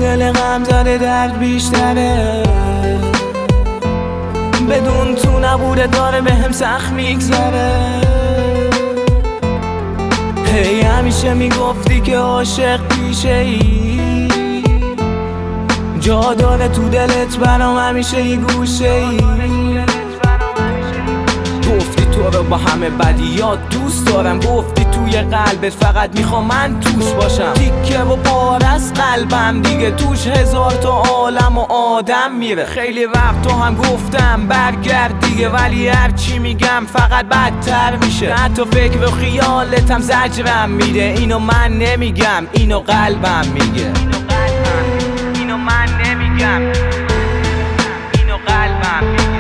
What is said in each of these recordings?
دل غم زده درد بیشتره، بدون تو نبوده داره به هم سخت میگذره. هی همیشه میگفتی که عاشق پیشه ای، جا داره تو دلت برام همیشه یه گوشه ای. گفتی تو رو با همه بدیات دوست دارم، گفتی توی قلبت فقط میخوام من توش باشم. تیکه و پاره از قلبم دیگه، توش هزار تا عالم و آدم میره. خیلی وقت تو هم گفتم برگرد دیگه، ولی هرچی میگم فقط بدتر میشه. حتی فکر و خیالتم زجرم میده، اینو من نمیگم اینو قلبم میگه. اینو من نمیگم اینو قلبم میگه.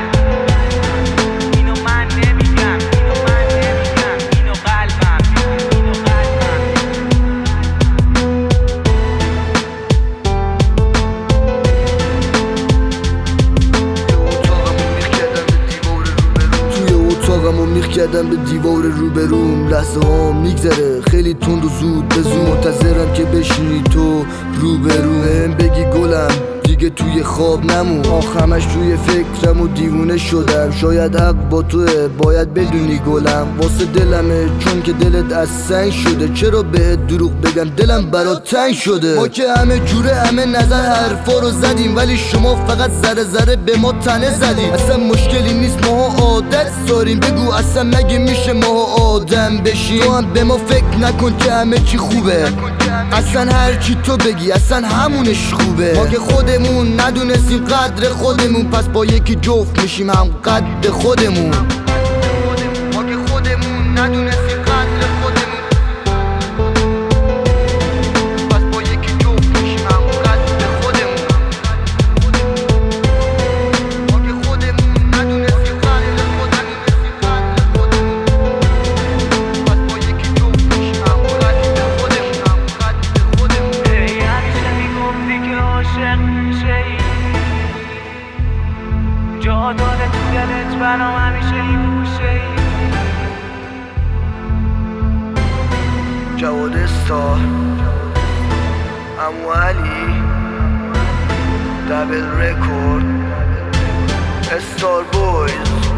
اتاقمو میخ کردم به دیوار روبروم، لحظه ها میگذره خیلی تند و زود به زود. منتظرم که بشینی تو روبرو، هم بگی گلم دیگه توی خواب نمون. همش توی فکرم و دیوونه شدم، شاید حق با توه باید بدونی گلم. واسه دلمه چون که دلت از سنگ شده، چرا بهت دروغ بگم دلم برات تنگ شده. ما که همه جوره همه نظر حرفا رو زدیم، ولی شما فقط ذره ذره به ما تنه زدیم. اصلا مشکلی نیست ماها عادت داریم، بگو اصلا مگه میشه ماها آدم بشیم؟ تو هم به ما فکر نکن که همه چی خوبه، اصلا هر چی تو بگی اصلا همونش خوبه. ما که خودمون ندونستیم قدر خودمون، پس با یکی جفت میشیم هم قد خودمون. ما که خودمون ندونستیم قدر خودمون، پس با یکی جفت میشیم هم قد خودمون. ما که خودمون ندونستیم قدر خودمون، پس با یکی جفت میشیم هم قد خودمون. هی همیشه میگفتی که عاشق میشه، جا داره تو دلت برام همیشه یه گوشه ای. جواد استار، عمو علی، دبل رکورد، استار بویز.